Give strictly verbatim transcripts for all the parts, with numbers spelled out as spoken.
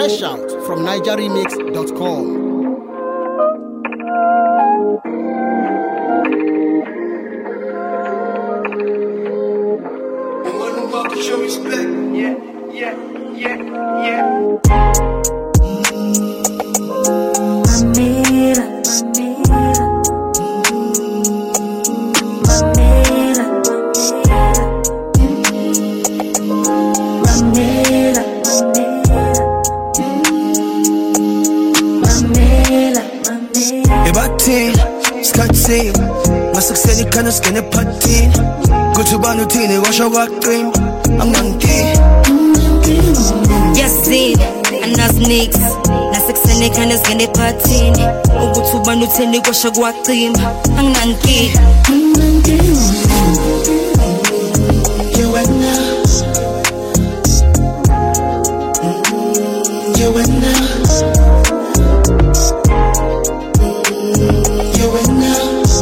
Fresh out from niger remix dot com. Show respect, yeah, yeah, yeah, yeah. Mamela, Mamela, Mamela, Mamela, Mamela. Ebatin, skatin, masukseni kana skene patin. Kutubanu tini washa wakrim, ang nangki. Yes, it, anas nix. Naseksene kana skene patin. Ukutubanu tini washa wakrim, ang nangki. You and now, you and now, you and now,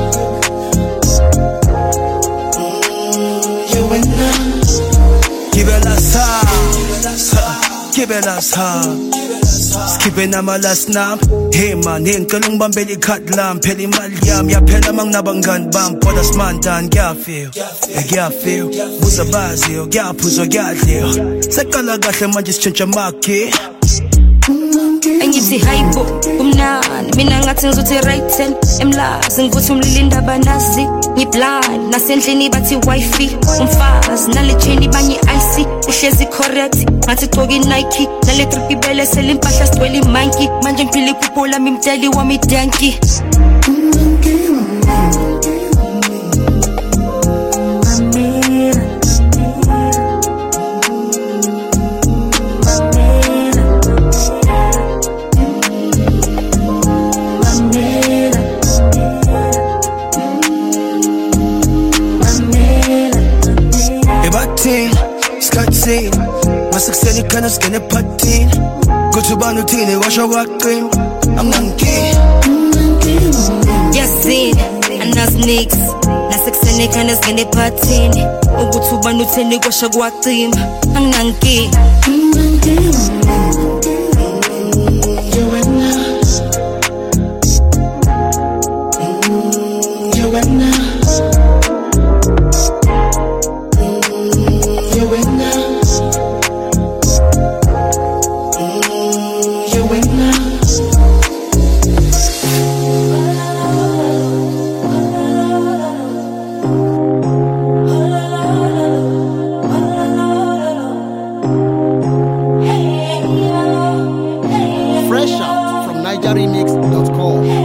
you and now. Give it us high, give it us high. Skipping on my last nap. Hey man, hin kalung bambeli katlam. Peli malyam, ya pela mang nabanggan bam. Podas mandan, gya feel, gya feel. Busa bazio, gya puzo gya leo. Sekala gashe manjis chencha maki. Angithi hayibo kumnani mina ngathi ngizothi right hand emlazi ngikuthi umlilinda banazi ngiblind nasendlini bathi wifi umfazi nale chain banye icy uhlezi correct ngathi gcoki Nike nale trip ibele selimpahla sitwele monkey manje ngiphila iphuphola mimteli wami danki. Skatin, masukseni kana skene patin. Kutubanu tini washa wakrim, ang nangki. Yes, it, anas nix. Naseksene kana skene patin. Ukutubanu tini washa wakrim, ang nangki. You and now, you and now. Fresh out from niger remix dot com.